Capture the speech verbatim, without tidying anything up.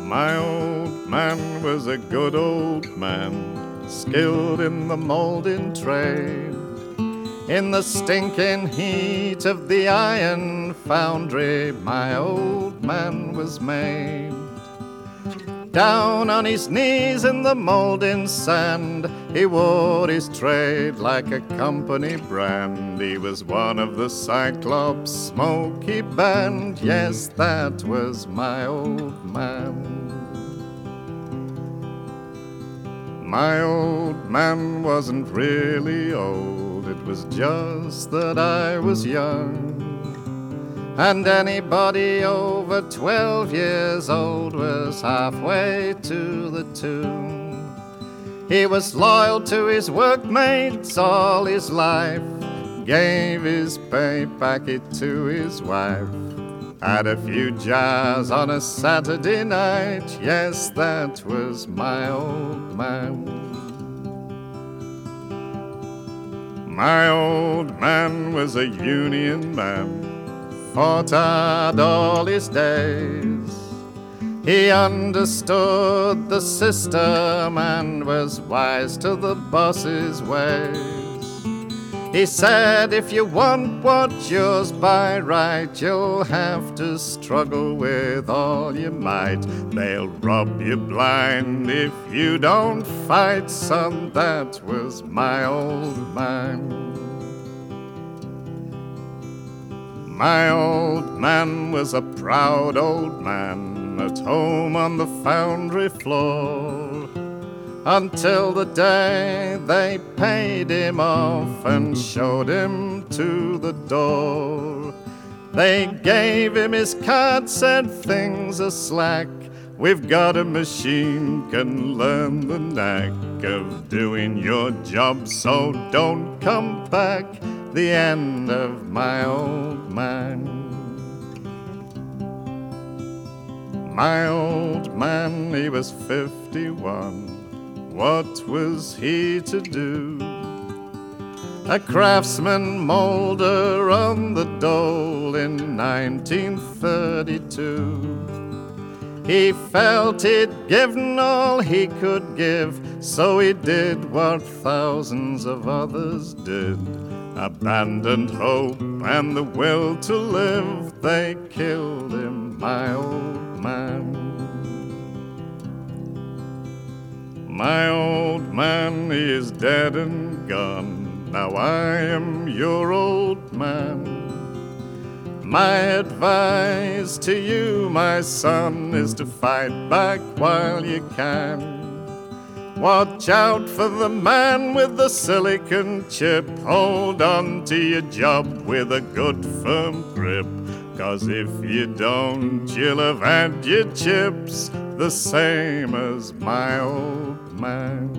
My old man was a good old man, skilled in the moulding trade. In the stinking heat of the iron foundry, my old man was made. Down on his knees in the moulding sand, he wore his trade like a company brand. He was one of the Cyclops Smoky Band. Yes, that was my old man. My old man wasn't really old, it was just that I was young. And anybody over twelve years old was halfway to the tune. He was loyal to his workmates all his life, gave his pay packet to his wife, had a few jars on a Saturday night. Yes, that was my old man. My old man was a union man, fought hard all his days. He understood the system and was wise to the boss's ways. He said, if you want what's yours by right, you'll have to struggle with all your might. They'll rob you blind if you don't fight, son. That was my old man. My old man was a proud old man, at home on the foundry floor, until the day they paid him off and showed him to the door. They gave him his card, said things are slack, we've got a machine can learn the knack of doing your job, so don't come back. The end of my old man. My old man, he was fifty-one. What was he to do? A craftsman moulder on the dole in nineteen thirty-two. He felt he'd given all he could give, so he did what thousands of others did. Abandoned hope and the will to live, they killed him, my old man. My old man, he is dead and gone, now I am your old man. My advice to you, my son, is to fight back while you can. Watch out for the man with the silicon chip. Hold on to your job with a good firm grip, 'cause if you don't, you'll have had your chips, the same as my old man.